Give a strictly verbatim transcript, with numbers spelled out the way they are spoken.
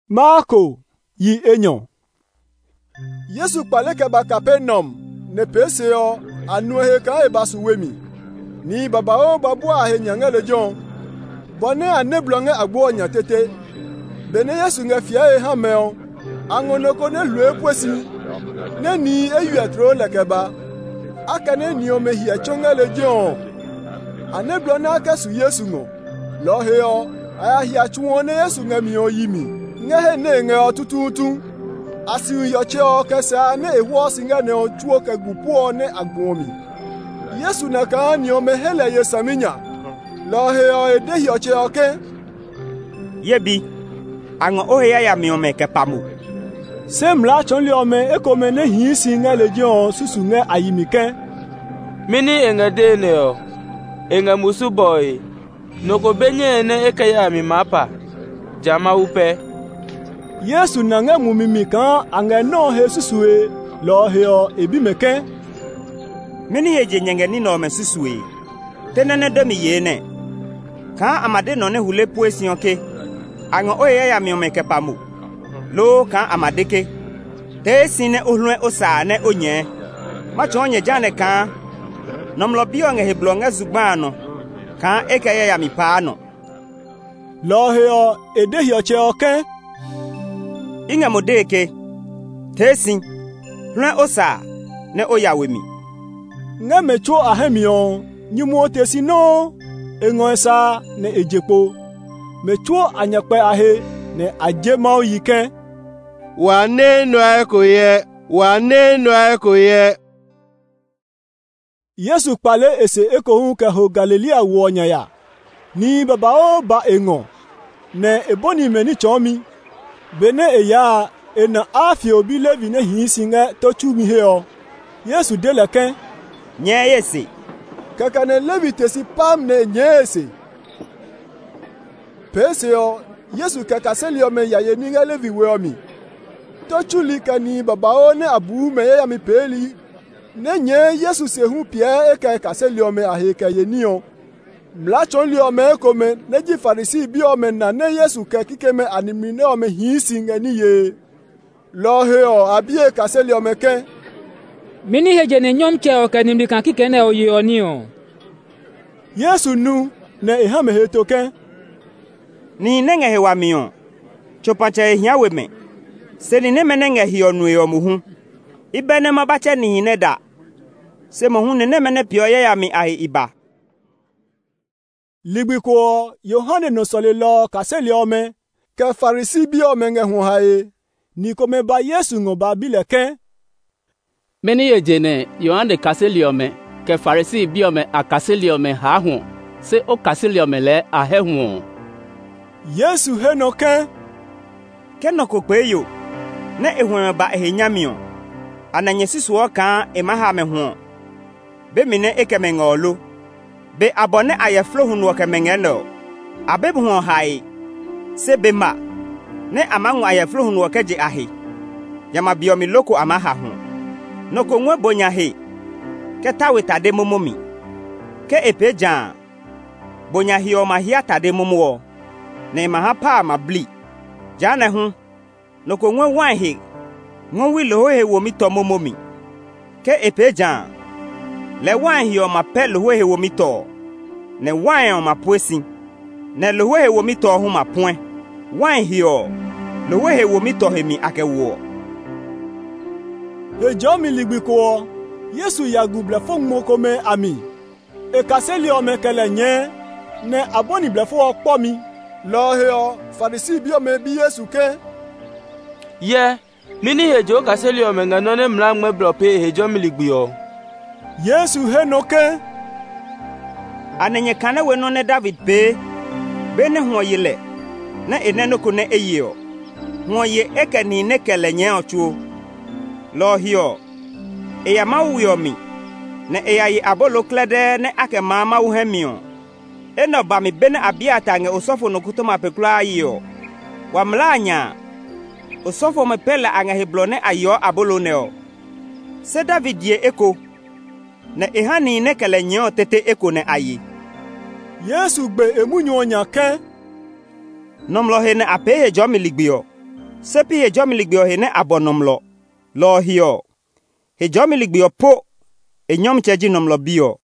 Marko yi enyo. Yesu kpaleke ba Capernaum ne peseo anuhe ka ebasu wemi. Ni babao babua he nyangele jon. Bone aneblonge agbo nya tete. Bene Yesu nge fia e hameo. Angonoko ne lue kwesi. Ne ni eyu atro lekeba. Akane ni omehi achongele jon. Aneblonge akasu Yesu ngo. Lo heo aya hi achuone Yesu nge mi oyimi. Nge he ne nge otututu. Asi yoche o kesa ne ewo singa ne otuo kagupuo ne agbomi. Yesu na ka ni omehele yesaminya. Lo heo ede yoche oke. Yebi ango oheya ya mi ome kepamu. Semla chonli ome ekome ne hi singa lejon susu nge ayimike. Mini engade ne o. Enga musu boy. Noko benye ne ekaya mi mapa. Jama upe. Yesu nange mumimi kan ange no he susue lo heo ebi meke. Mini heje nyenge ni no me susue. Tenene demi yene. Kan amade no ne hule puesi oke. Ango oye ya mi omeke pamu. Lo kan amadeke. Te sine ohluwe osa ne onye. Macho onye jane kan. Nomlo biyo nge heblonge zugbano. Kan eke ya mi paano. Lo heo ede hioche oke. Inga modeke. Tesi. Hluwe osa ne oyawemi. Nge mecho ahemion. Nyumo tesi no. Engo esa ne ejepo. Mecho anyakpe ahe ne ajemao yike. Wane no akoye. Wane no akoye. Yesu kpale ese eko hun ke ho Galilea wo nyaya. Ni babao ba engo. Ne eboni meni chomi. Bene eya ena afi obi Levi ne hinsinga tochu mi heo. Yesu deleke. Nye yese. Kaka ne Levi tesi pam ne nyese. Peseo Yesu kaka selio me yaye ninga Levi weomi. Tochu lika ni babao ne abu me ya mi peli. Ne nye Yesu se hu pie eka kaselio me aheke yenio. Mlachon li ome kome neji farisi bi ome na ne Yesu ke kikeme animine ome hinsinga ni ye. Lo heo abie kaseli ome ke. Mini heje ne nyom che o ke nimri kan kikene o ye oni o. Yesu nu ne ehame heto ke. Ni nenge hewa mion. Chopacha ehia weme. Se ni ne menenge hi onu e omuhu. Ibe ne mabache ni hineda. Se mohu ne ne mene pio ye ya mi ahi iba. Ligbiko Yohane no sole lo kaseli ome ke farisi bi ome nge hu hae ni kome ba Yesu ngo ba bileke. Meni yejene Yohane kaseli ome ke farisi bi ome akaseli ome ha hu se o kaseli ome le ahe hu. Yesu henoke kenoko peyo ne ehun ba ehenyamio ananye sisuo kan emaha me hu be mine ekemengolo be abone ayeflo hunu okemengeno abebu ho hai se be ma ne amangu ayeflo hunu okeje ahi yama biomi loko amaha ho noko nwe bonya he ke tawetade momomi ke epeja bonya hi o mahia tade momo ne maha pa mabli jana ho noko nwe wan he nwo wi lo he wo mi to momomi ke epeja le wan hi o mapel ho he wo mi to ne wan o mapoesi ne lo he wo mi to ho mapoe wan hi o lo he wo mi to he mi akewo e jomi ligbiko Yesu yagu blefo mokome ami e kaseli o mekele nye ne aboni blefo okpo mi lo he o farisi bi o me bi Yesu ke Ye mini hejo kaseli o menga no ne mla ngme blope hejo miligbio. Yesu henoke anenye kane we no ne David be be ne ho yele na eneno ko ne eyio ho ye ekani ne kele nye ochuo lo hio e ya mawuyomi ne e ya yi abolo klede ne ake mama wo hemio eno ba mi be ne abiata nge osofo no kutoma pekula ayo wa mlanya osofo me pele anga heblone ayo abolo neo se David ye eko ne ehani ne kele nye tete eko ne ayi Yesu gbe emunyo nya ke nomlo he ne ape he jo miligbio sepi hejomi ligbio hene abonomlo lo hio hejomi ligbio po enyom cheji nomlo bio